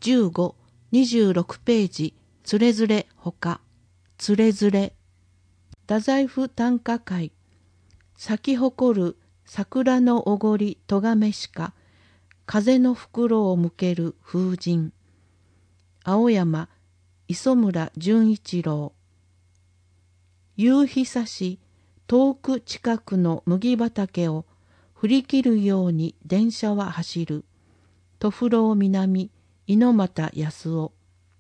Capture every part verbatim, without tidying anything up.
じゅうご、にじゅうろくページ、つれづれほか、つれづれ。太宰府短歌会。咲き誇る桜のおごりとがめしか、風の袋を向ける風神。青山、磯村純一郎。夕日差し、遠く近くの麦畑を振り切るように電車は走る。とふろう南、猪俣康夫。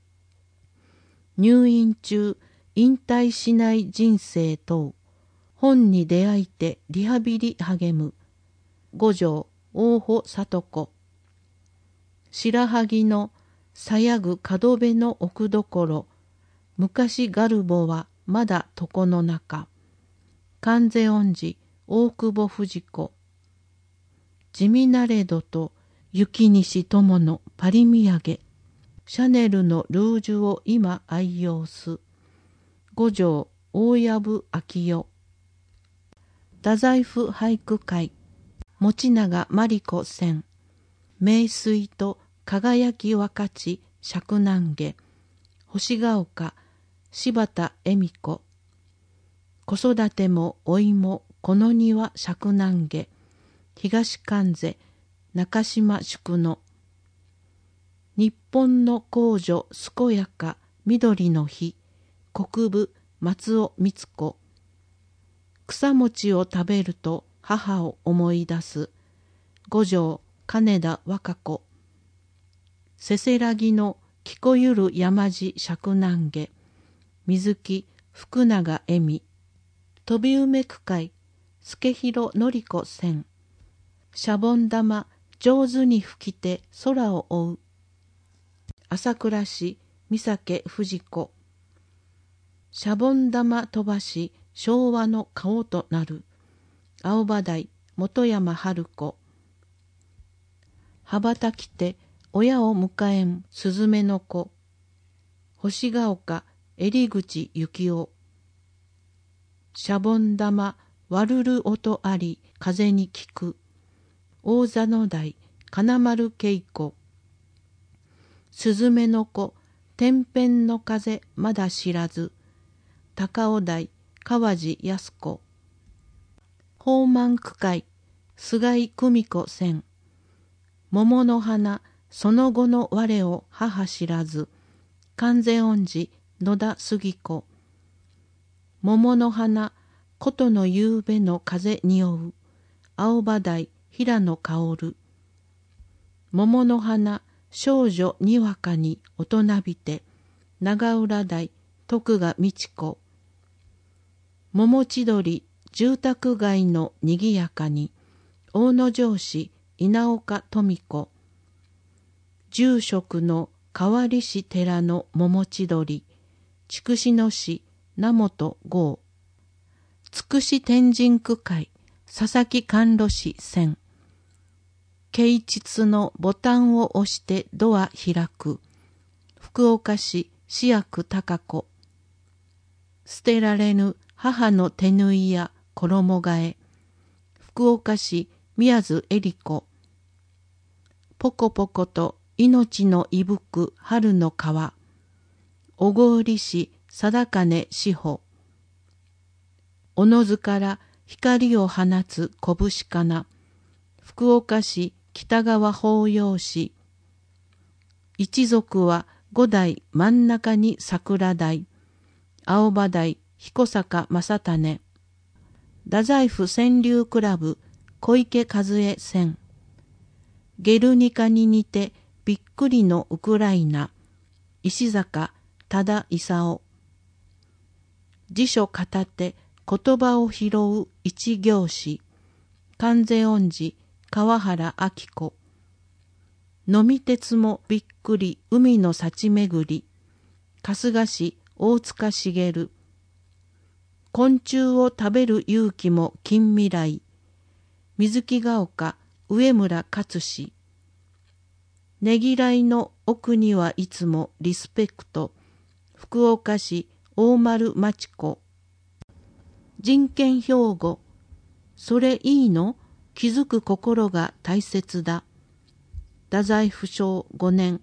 入院中、引退しない人生等。本に出会いてリハビリ励む。五条大保里子。白萩のさやぐ角辺の奥所。昔ガルボはまだ床の中。観世音寺大久保藤子。地味なれどと雪西友のパリ土産。シャネルのルージュを今愛用す。五条大藪昭代。太宰府俳句会。持永真理子選。名水と輝き分かち釈南下。星ヶ丘柴田恵美子。子育ても老いもこの庭釈南下。東関瀬中島宿野。日本の公女健やか緑の日。国分松尾光子。草餅を食べると母を思い出す。五条金田和歌子。せせらぎの聞こゆる山路釈南下。水木福永恵美。飛び梅区会助広典子選。シャボン玉上手に吹きて空を追う。朝倉市三宅藤子。シャボン玉飛ばし昭和の顔となる。青葉台本山春子。羽ばたきて親を迎えんすずめの子。星ヶ丘襟口幸男。シャボン玉割るる音あり風に聞く。大座の台金丸恵子。すずめの子天辺の風まだ知らず。高尾台川地靖子。宝満区会菅井久美子選。桃の花その後の我を母知らず。観世音寺野田杉子。桃の花琴の夕べの風匂う。青葉台平野薫。桃の花少女にわかに大人びて。長浦台徳賀美智子。桃千鳥住宅街のにぎやかに。大野城市稲岡富子。住職の変わりし寺の桃千鳥。筑紫野市名本剛。つくし天神区会佐々木甘露寺選。啓蟄のボタンを押してドア開く。福岡市市役高子。捨てられぬ母の手縫いや衣替え。福岡市宮津恵里子。ポコポコと命のいぶく春の川。小郡市貞金志保。おのずから光を放つ拳かな。福岡市北川法要市。一族は五代真ん中に桜台。青葉台彦坂正種。太宰府川柳クラブ小池和恵選。ゲルニカに似てびっくりのウクライナ。石坂多田勲。辞書片手言葉を拾う一行詞。観世音寺川原明子。呑み鉄もびっくり海の幸巡り。春日市大塚茂。昆虫を食べる勇気も近未来。水木が丘上村勝氏。ねぎらいの奥にはいつもリスペクト。福岡市大丸町子。人権標語。それいいの？気づく心が大切だ。太宰府省ごねん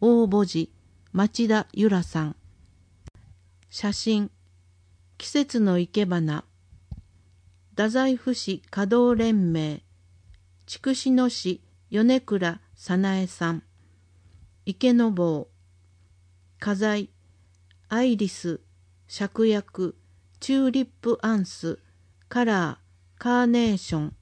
大母寺町田由良さん。写真、季節の生け花。太宰府市華道連盟、筑紫野市米倉早苗さん。池の坊。花材、アイリス、芍薬、チューリップアンス、カラー、カーネーション。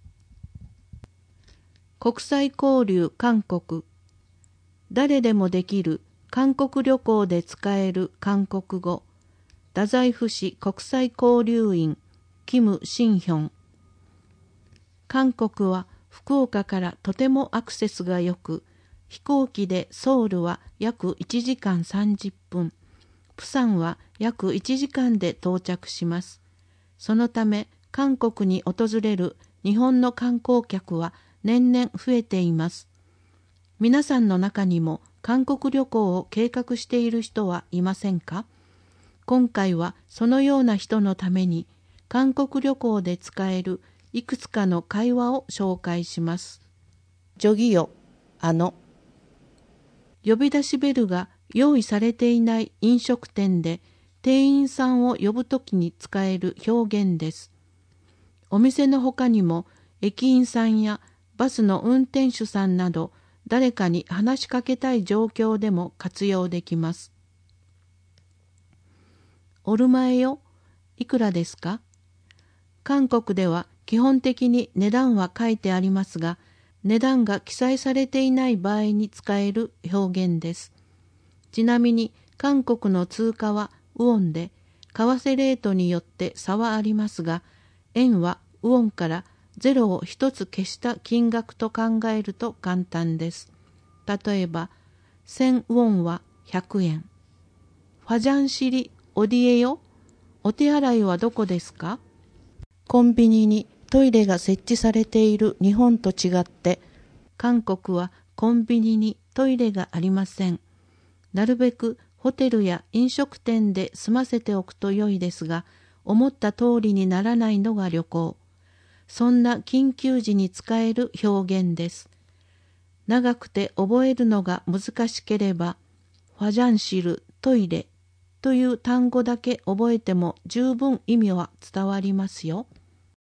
国際交流韓国。誰でもできる韓国旅行で使える韓国語。太宰府市国際交流員キム・シンヒョン。韓国は福岡からとてもアクセスが良く、飛行機でソウルは約いちじかんさんじゅっぷん、プサンは約いちじかんで到着します。そのため韓国に訪れる日本の観光客は年々増えています。皆さんの中にも韓国旅行を計画している人はいませんか？今回はそのような人のために韓国旅行で使えるいくつかの会話を紹介します。ジョギよ、あの。呼び出しベルが用意されていない飲食店で店員さんを呼ぶときに使える表現です。お店のほかにも駅員さんやバスの運転手さんなど誰かに話しかけたい状況でも活用できます。おるまえよ、いくらですか？韓国では基本的に値段は書いてありますが、値段が記載されていない場合に使える表現です。ちなみに韓国の通貨はウォンで、為替レートによって差はありますが、円はウォンからゼロを一つ消した金額と考えると簡単です。例えば、せんウォンはひゃくえん。ファジャンシリオディエよ、お手洗いはどこですか？コンビニにトイレが設置されている日本と違って、韓国はコンビニにトイレがありません。なるべくホテルや飲食店で済ませておくと良いですが、思った通りにならないのが旅行。そんな緊急時に使える表現です。長くて覚えるのが難しければ、ファジャンシル、トイレという単語だけ覚えても十分意味は伝わりますよ。